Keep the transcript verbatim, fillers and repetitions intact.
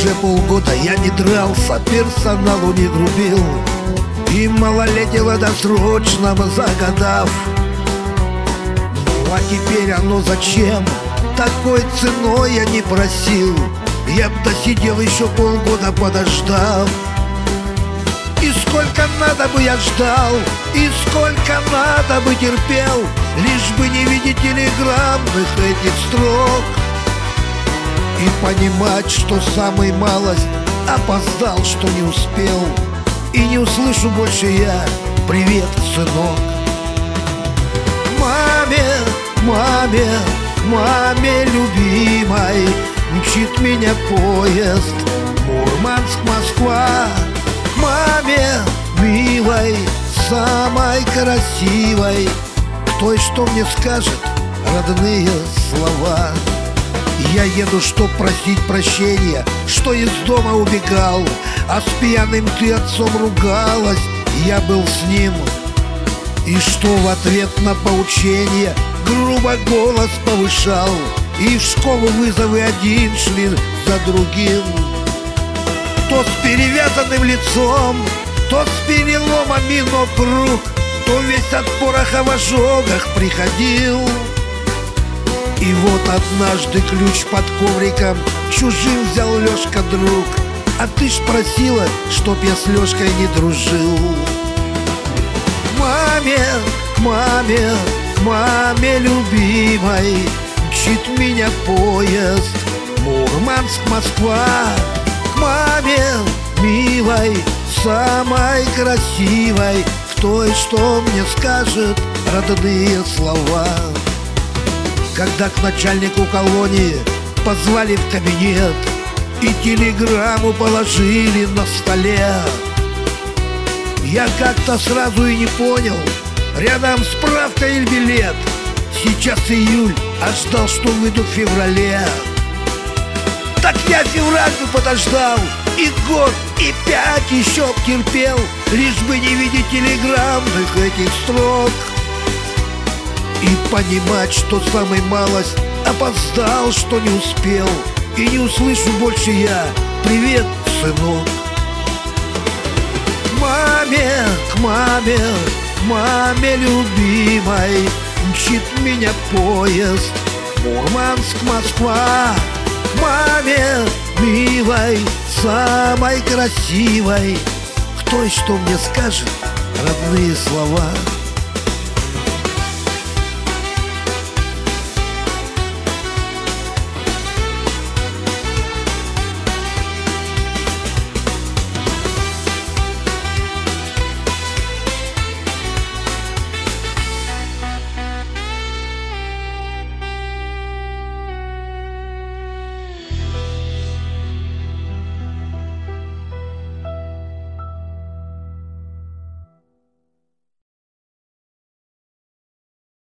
Уже полгода я не дрался, персоналу не грубил, и малолетнего досрочно загадав. Ну а теперь оно зачем? Такой ценой я не просил. Я б досидел еще полгода, подождав. И сколько надо бы я ждал, и сколько надо бы терпел, лишь бы не видеть телеграммных этих строк и понимать, что самый малость опоздал, что не успел, и не услышу больше я «Привет, сынок». Маме, маме, маме любимой, мчит меня поезд Мурманск-Москва. Маме милой, самой красивой, к той, что мне скажет родные слова. Я еду, чтоб просить прощения, что из дома убегал, а с пьяным ты отцом ругалась, я был с ним. И что в ответ на поучение грубо голос повышал, и в школу вызовы один шли за другим. То с перевязанным лицом, то с переломами ног рук, то весь от пороха в ожогах приходил. И вот однажды ключ под ковриком чужим взял Лёшка друг, а ты ж просила, чтоб я с Лёшкой не дружил. Маме, маме, маме любимой, мчит меня поезд Мурманск-Москва. Маме милой, самой красивой, к той, что мне скажет родные слова. Когда к начальнику колонии позвали в кабинет и телеграмму положили на столе, я как-то сразу и не понял, рядом справка или билет. Сейчас июль, а ждал, что выйду в феврале. Так я февраль бы подождал, и год, и пять еще б терпел, лишь бы не видеть телеграммных этих строк и понимать, что самый малость опоздал, что не успел, и не услышу больше я «Привет, сынок». Маме, к маме, маме любимой, мчит меня поезд Мурманск-Москва. Маме милой, самой красивой, к той, что мне скажет родные слова.